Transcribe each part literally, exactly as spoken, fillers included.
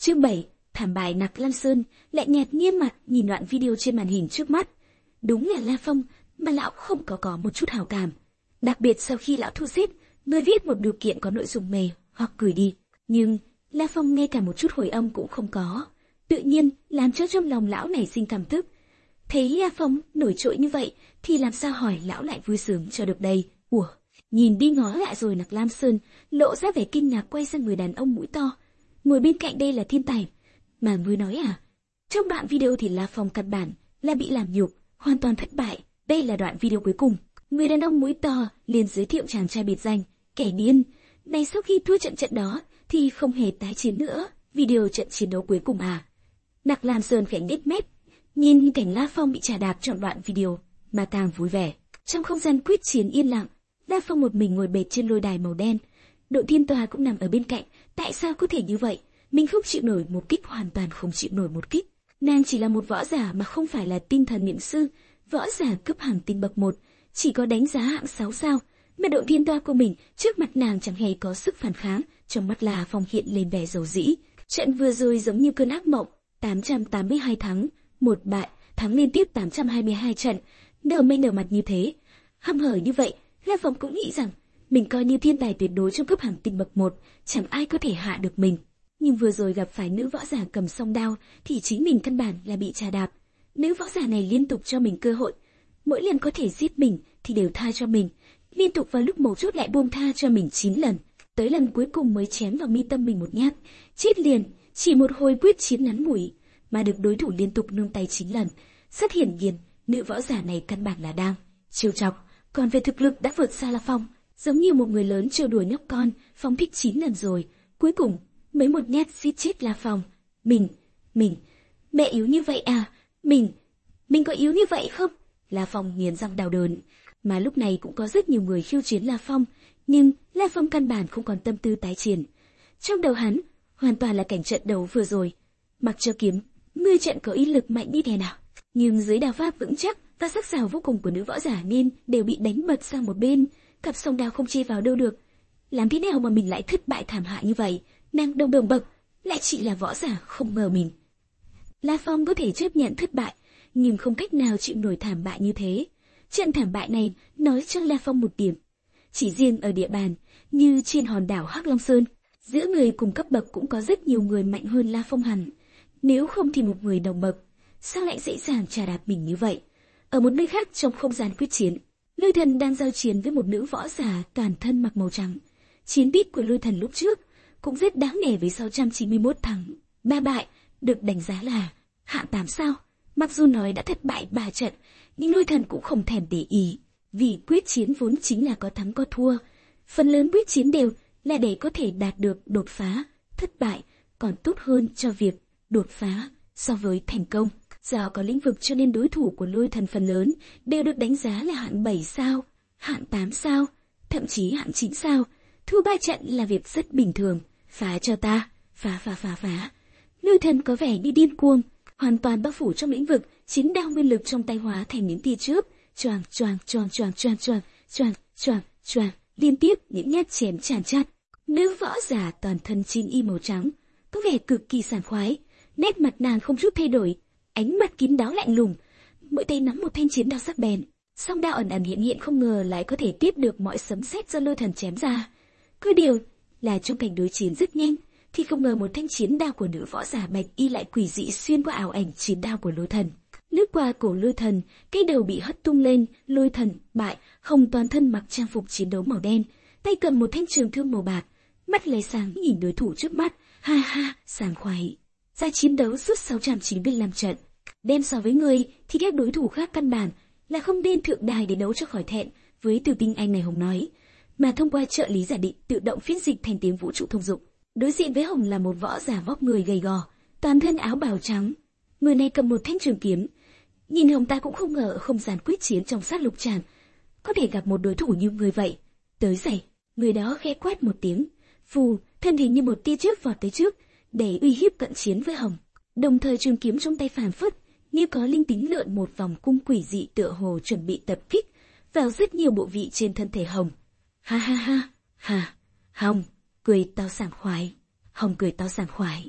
Chương bảy, thảm bại Nặc Lan Sơn. Lại nhạt nghiêm mặt nhìn đoạn video trên màn hình trước mắt. Đúng là La Phong mà lão không có có một chút hảo cảm. Đặc biệt sau khi lão thu xếp, người viết một điều kiện có nội dung mề hoặc gửi đi, nhưng La Phong ngay cả một chút hồi âm cũng không có. Tự nhiên làm cho trong lòng lão nảy sinh cảm thức. Thấy La Phong nổi trội như vậy thì làm sao hỏi lão lại vui sướng cho được đây. Ủa, nhìn đi ngó lại rồi Nặc Lan Sơn lộ ra vẻ kinh ngạc, quay sang người đàn ông mũi to ngồi bên cạnh. Đây là thiên tài mà ngươi nói à? Trong đoạn video thì La Phong căn bản là bị làm nhục, hoàn toàn thất bại. Đây là đoạn video cuối cùng. Người đàn ông mũi to liền giới thiệu chàng trai biệt danh kẻ điên này sau khi thua trận trận đó thì không hề tái chiến nữa. Video trận chiến đấu cuối cùng à? Nặc Lan Sơn khẽ nhếch mép, nhìn cảnh La Phong bị chà đạp trong đoạn video mà càng vui vẻ. Trong không gian quyết chiến yên lặng, La Phong một mình ngồi bệt trên lôi đài màu đen. Độ Thiên Tòa cũng nằm ở bên cạnh. Tại sao có thể như vậy? Mình không chịu nổi một kích, hoàn toàn không chịu nổi một kích. Nàng chỉ là một võ giả mà không phải là tinh thần niệm sư, võ giả cấp hàng tinh bậc một, chỉ có đánh giá hạng sáu sao. Mà Độ Thiên Tòa của mình trước mặt nàng chẳng hề có sức phản kháng. Trong mắt La Phong hiện lên vẻ dầu dĩ. Trận vừa rồi giống như cơn ác mộng. tám trăm tám mươi hai thắng, một bại, thắng liên tiếp tám trăm hai mươi hai trận. Nở mây nở mặt như thế, hăm hở như vậy, La Phong cũng nghĩ rằng mình coi như thiên tài tuyệt đối trong cấp hàng tinh bậc một, chẳng ai có thể hạ được mình. Nhưng vừa rồi gặp phải nữ võ giả cầm song đao thì chính mình căn bản là bị trà đạp. Nữ võ giả này liên tục cho mình cơ hội, mỗi lần có thể giết mình thì đều tha cho mình, liên tục vào lúc mấu chốt lại buông tha cho mình chín lần, tới lần cuối cùng mới chém vào mi tâm mình một nhát, chết liền. Chỉ một hồi quyết chiến ngắn ngủi mà được đối thủ liên tục nương tay chín lần, rất hiển nhiên nữ võ giả này căn bản là đang trêu chọc. Còn về thực lực đã vượt xa La Phong, giống như một người lớn trêu đùa nhóc con, phóng thích chín lần rồi, cuối cùng mới một nhát giết chết La Phong. Mình, mình, mẹ yếu như vậy à? Mình, mình có yếu như vậy không? La Phong nghiến răng đau đớn. Mà lúc này cũng có rất nhiều người khiêu chiến La Phong, nhưng La Phong căn bản không còn tâm tư tái chiến. Trong đầu hắn hoàn toàn là cảnh trận đấu vừa rồi. Mặc cho kiếm, ngươi trận có ý lực mạnh đi thế nào, nhưng dưới đao pháp vững chắc và sắc sảo vô cùng của nữ võ giả nên đều bị đánh bật sang một bên, cặp song đao không chê vào đâu được. Làm thế nào mà mình lại thất bại thảm hại như vậy? Nàng đồng đồng bậc lại chỉ là võ giả, không ngờ mình. La Phong có thể chấp nhận thất bại, nhưng không cách nào chịu nổi thảm bại như thế. Trận thảm bại này nói cho La Phong một điểm, chỉ riêng ở địa bàn như trên hòn đảo Hắc Long Sơn, giữa người cùng cấp bậc cũng có rất nhiều người mạnh hơn La Phong hẳn. Nếu không thì một người đồng bậc sao lại dễ dàng trà đạp mình như vậy? Ở một nơi khác trong không gian quyết chiến, Lôi Thần đang giao chiến với một nữ võ giả toàn thân mặc màu trắng. Chiến tích của Lôi Thần lúc trước cũng rất đáng nể với sáu trăm chín mươi mốt thắng, ba bại, được đánh giá là hạng tám sao. Mặc dù nói đã thất bại ba trận, nhưng Lôi Thần cũng không thèm để ý, vì quyết chiến vốn chính là có thắng có thua. Phần lớn quyết chiến đều là để có thể đạt được đột phá, thất bại còn tốt hơn cho việc đột phá so với thành công. Do có lĩnh vực cho nên đối thủ của Lôi Thần phần lớn đều được đánh giá là hạng bảy sao, hạng tám sao, thậm chí hạng chín sao. Thua ba trận là việc rất bình thường. Phá cho ta, phá phá phá phá. Lôi Thần có vẻ như điên cuồng, hoàn toàn bao phủ trong lĩnh vực, chiến đao nguyên lực trong tay hóa thành những tia chớp, choàng choàng choàng choàng choàng choàng choàng choàng choàng, liên tiếp những nhát chém tràn trát. Nữ võ giả toàn thân chín y màu trắng, có vẻ cực kỳ sảng khoái, nét mặt nàng không chút thay đổi, ánh mắt kín đáo lạnh lùng, mỗi tay nắm một thanh chiến đao sắc bén, song đao ẩn ẩn hiện hiện, không ngờ lại có thể tiếp được mọi sấm sét do Lôi Thần chém ra. Cứ điều là trong cảnh đối chiến rất nhanh, thì không ngờ một thanh chiến đao của nữ võ giả bạch y lại quỷ dị xuyên qua ảo ảnh chiến đao của Lôi Thần, lướt qua cổ Lôi Thần, cái đầu bị hất tung lên. Lôi Thần bại, Hồng toàn thân mặc trang phục chiến đấu màu đen, tay cầm một thanh trường thương màu bạc, mắt lóe sáng nhìn đối thủ trước mắt, ha ha, sảng khoái. Ra chiến đấu suốt sáu trăm chín mươi lăm trận, đem so với người thì các đối thủ khác căn bản là không nên thượng đài để đấu cho khỏi thẹn. Với từ tinh anh này Hồng nói, mà thông qua trợ lý giả định tự động phiên dịch thành tiếng vũ trụ thông dụng. Đối diện với Hồng là một võ giả vóc người gầy gò, toàn thân áo bào trắng, người này cầm một thanh trường kiếm. Nhìn Hồng ta cũng không ngờ ở không gian quyết chiến trong sát lục tràng có thể gặp một đối thủ như người vậy. Tới giày, người đó khẽ quát một tiếng, phù, thân hình như một tia chớp vọt tới trước để uy hiếp cận chiến với Hồng. Đồng thời trường kiếm trong tay phảng phất như có linh tính lượn một vòng cung quỷ dị, tựa hồ chuẩn bị tập kích vào rất nhiều bộ vị trên thân thể Hồng. Ha ha ha, ha, Hồng cười to sảng khoái, Hồng cười to sảng khoái, mũi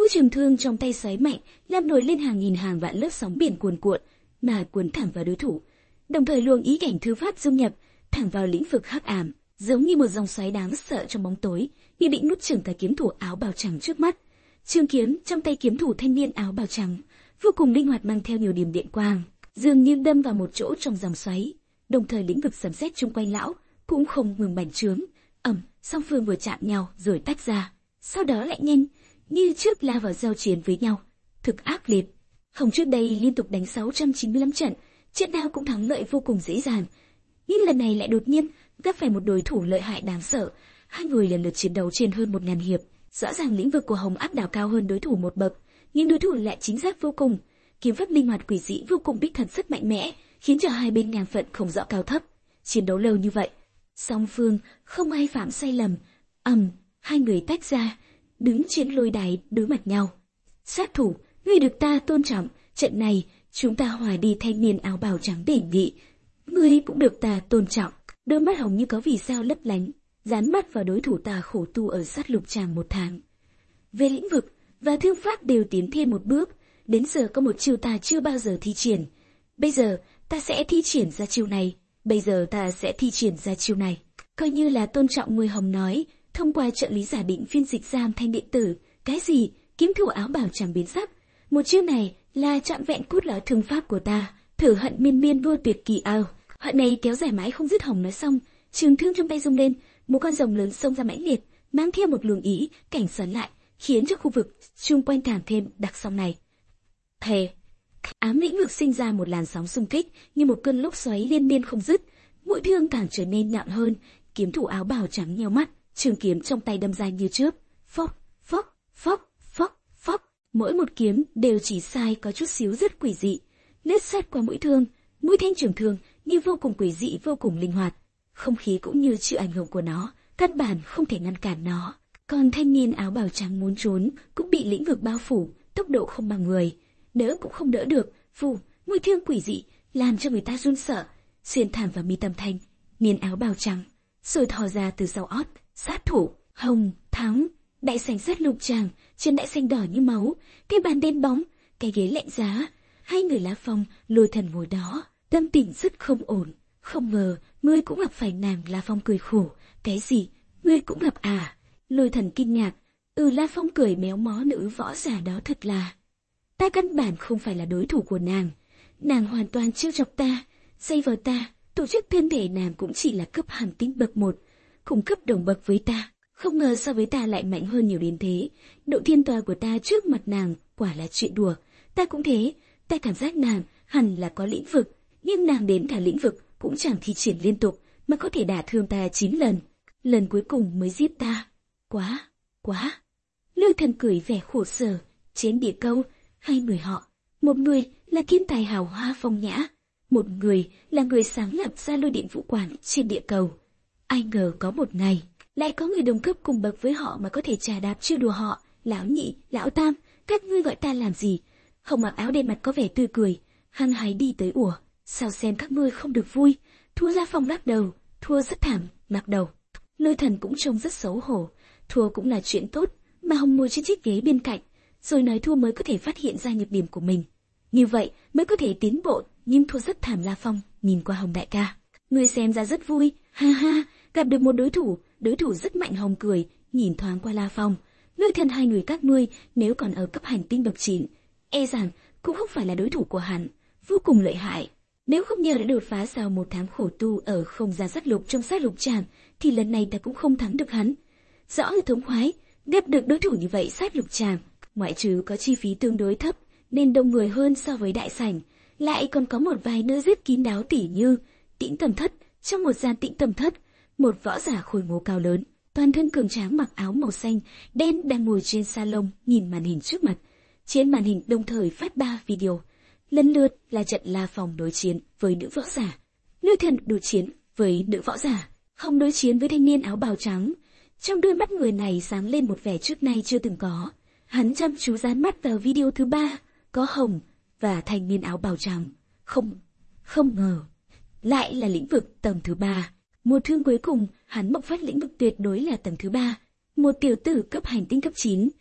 Mũi trường thương trong tay xoáy mạnh, làm nổi lên hàng nghìn hàng vạn lớp sóng biển cuồn cuộn, mà cuốn thẳng vào đối thủ. Đồng thời luồng ý cảnh thư pháp dung nhập thẳng vào lĩnh vực hắc ám, giống như một dòng xoáy đáng sợ trong bóng tối, như định nuốt chửng cả kiếm thủ áo bào trắng trước mắt. Trường kiếm trong tay kiếm thủ thanh niên áo bào trắng vô cùng linh hoạt, mang theo nhiều điểm điện quang, dường như đâm vào một chỗ trong dòng xoáy. Đồng thời lĩnh vực sấm sét chung quanh lão cũng không ngừng bành trướng. Ầm, song phương vừa chạm nhau rồi tách ra, sau đó lại nhanh như trước la vào giao chiến với nhau, thực ác liệt. Không, trước đây liên tục đánh sáu trăm chín mươi lăm trận, trận nào cũng thắng lợi vô cùng dễ dàng, nhưng lần này lại đột nhiên gặp phải một đối thủ lợi hại đáng sợ. Hai người lần lượt chiến đấu trên hơn một ngàn hiệp. Rõ ràng lĩnh vực của Hồng áp đảo cao hơn đối thủ một bậc, nhưng đối thủ lại chính xác vô cùng, kiếm pháp linh hoạt quỷ dị vô cùng, đích thật rất mạnh mẽ, khiến cho hai bên ngang phận không rõ cao thấp. Chiến đấu lâu như vậy, song phương không ai phạm sai lầm. Ầm, hai người tách ra, đứng trên lôi đài đối mặt nhau. Sát thủ, ngươi được ta tôn trọng, trận này chúng ta hòa đi. Thanh niên áo bào trắng đề nghị. Ngươi cũng được ta tôn trọng. Đôi mắt hồng như có vì sao lấp lánh, dán mắt vào đối thủ ta khổ tu ở sát lục tràng một tháng. Về lĩnh vực và thương pháp đều tiến thêm một bước, đến giờ có một chiêu ta chưa bao giờ thi triển. Bây giờ ta sẽ thi triển ra chiêu này, bây giờ ta sẽ thi triển ra chiêu này. Coi như là tôn trọng, người Hồng nói, thông qua trợ lý giả định phiên dịch ra âm thanh điện tử. Cái gì? Kiếm thủ áo bào trắng biến sắc. Một chiêu này là trọn vẹn cốt lõi thương pháp của ta, thử hận miên miên vô tuyệt kỳ ao. Hận này kéo dài mãi không dứt. Hồng nói xong, trường thương trong tay rung lên, một con rồng lớn xông ra mãnh liệt, mang theo một luồng ý cảnh xoắn lại, khiến cho khu vực xung quanh càng thêm đặc sóng này. Thề, ám lĩnh vực sinh ra một làn sóng xung kích như một cơn lốc xoáy liên miên không dứt, mũi thương càng trở nên nhọn hơn. Kiếm thủ áo bào trắng nheo mắt, trường kiếm trong tay đâm ra như chớp, phốc, phốc, phốc, phốc, phốc. Mỗi một kiếm đều chỉ sai có chút xíu, rất quỷ dị, lướt sát qua mũi thương. Mũi thanh trường thương như vô cùng quỷ dị, vô cùng linh hoạt, không khí cũng như chịu ảnh hưởng của nó, căn bản không thể ngăn cản nó. Còn thanh niên áo bào trắng muốn trốn cũng bị lĩnh vực bao phủ, tốc độ không bằng người, đỡ cũng không đỡ được. Phù, mũi thương quỷ dị làm cho người ta run sợ, xuyên thẳng vào mi tâm thanh niên áo bào trắng, rồi thò ra từ sau ót. Sát thủ Hồng thắng. Đại sảnh sát lục tràng, trên đại sảnh đỏ như máu, cái bàn đen bóng, cái ghế lạnh giá, hai người lá phong, Lôi Thần ngồi đó, tâm tình rất không ổn. Không ngờ ngươi cũng gặp phải nàng. La Phong cười khổ. Cái gì? Ngươi cũng gặp à? Lôi Thần kinh ngạc. Ừ, La Phong cười méo mó, nữ võ giả đó thật là, ta căn bản không phải là đối thủ của nàng. Nàng hoàn toàn trêu chọc ta, dây vào ta. Tổ chức thân thể nàng cũng chỉ là cấp hàn tinh bậc một, cùng cấp đồng bậc với ta. Không ngờ so với ta lại mạnh hơn nhiều đến thế. Độ thiên tòa của ta trước mặt nàng quả là chuyện đùa. Ta cũng thế, ta cảm giác nàng hẳn là có lĩnh vực, nhưng nàng đến cả lĩnh vực cũng chẳng thi triển liên tục mà có thể đả thương ta chín lần. Lần cuối cùng mới giết ta. Quá, quá. Lôi Thần cười vẻ khổ sở. Trên địa câu, hai người họ, một người là thiên tài hào hoa phong nhã, một người là người sáng lập ra lôi điện vũ quản trên địa cầu. Ai ngờ có một ngày lại có người đồng cấp cùng bậc với họ mà có thể trà đạp trêu đùa họ. Lão nhị, lão tam, các ngươi gọi ta làm gì? Hồng mặc áo đen mặt có vẻ tươi cười, hăng hái đi tới. Ủa, sao xem các ngươi không được vui? Thua. La Phong lắc đầu. Thua rất thảm, lắc đầu. Lôi Thần cũng trông rất xấu hổ. Thua cũng là chuyện tốt, mà Hồng ngồi trên chiếc ghế bên cạnh, rồi nói thua mới có thể phát hiện ra nhược điểm của mình, như vậy mới có thể tiến bộ. Nhưng thua rất thảm. La Phong nhìn qua Hồng đại ca, ngươi xem ra rất vui, ha ha, gặp được một đối thủ, đối thủ rất mạnh. Hồng cười, nhìn thoáng qua La Phong. Lôi Thần, hai người các ngươi nếu còn ở cấp hành tinh bậc chín, e rằng cũng không phải là đối thủ của hắn, vô cùng lợi hại. Nếu không nhờ đã đột phá sau một tháng khổ tu ở không gian sát lục trong sát lục tràng, thì lần này ta cũng không thắng được hắn. Rõ là thống khoái, gặp được đối thủ như vậy. Sát lục tràng, ngoại trừ có chi phí tương đối thấp nên đông người hơn so với đại sảnh, lại còn có một vài nơi rất kín đáo, tỉ như tĩnh tầm thất. Trong một gian tĩnh tầm thất, một võ giả khôi ngô cao lớn, toàn thân cường tráng, mặc áo màu xanh đen đang ngồi trên salon nhìn màn hình trước mặt. Trên màn hình đồng thời phát ba video, lần lượt là trận La Phong đối chiến với nữ võ giả, Lôi Thần đối chiến với nữ võ giả, Hồng đối chiến với thanh niên áo bào trắng. Trong đôi mắt người này sáng lên một vẻ trước nay chưa từng có. Hắn chăm chú dán mắt vào video thứ ba, có Hồng và thanh niên áo bào trắng. Không, không ngờ lại là lĩnh vực tầng thứ ba. Một thương cuối cùng, hắn bộc phát lĩnh vực tuyệt đối là tầng thứ ba. Một tiểu tử cấp hành tinh cấp chín,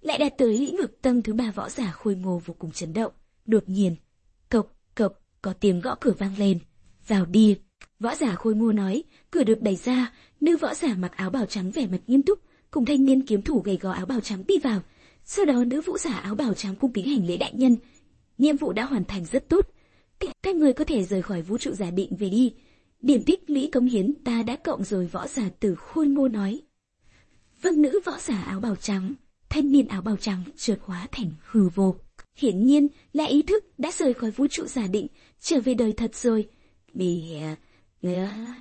lại đạt tới lĩnh vực tầng thứ ba. Võ giả khôi ngô vô cùng chấn động. Đột nhiên, cộc cộc, có tiếng gõ cửa vang lên. Vào đi. Võ giả khôi ngô nói. Cửa được đẩy ra, nữ võ giả mặc áo bào trắng vẻ mặt nghiêm túc cùng thanh niên kiếm thủ gầy gò áo bào trắng đi vào. Sau đó nữ vũ giả áo bào trắng cung kính hành lễ: đại nhân, nhiệm vụ đã hoàn thành rất tốt, các người có thể rời khỏi vũ trụ giả định về đi. Điểm tích lũy cống hiến ta đã cộng rồi. Võ giả từ khôi ngô nói. Vâng. Nữ võ giả áo bào trắng, thanh niên áo bào trắng chợt hóa thành hư vô. Hiển nhiên là ý thức đã rời khỏi vũ trụ giả định, trở về đời thật rồi. Bị